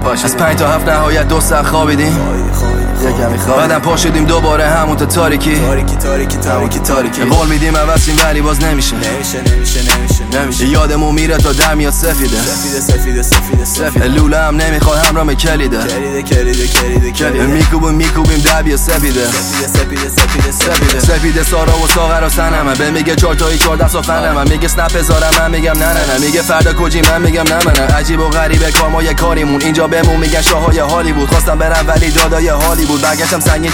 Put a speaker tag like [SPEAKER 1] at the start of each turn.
[SPEAKER 1] از 5 تا 7 نهایت 2 ساعت خوابیدیم، بعدم پا شدیم دوباره همون تا تاریکی. قول میدیم عوضیم ولی باز نمیشه. یادمون میره تا در میاد سفیده. لوله هم نمیخواد همراه کلیده. میکوبیم در بیا سفیده. سفیده سارا و ساغر و سنمه. به میگه 4 تایی 4 دست و فنمه. میگه سنپ بذارم من میگم نه. میگه فردا کجی من میگم نه. عجیب و غریبه کار ما یه کاریمون. اینجا بهمون میگن شاهای هالیوود. خواستم برم ولی دادای حالی بود. برگشتم سنگین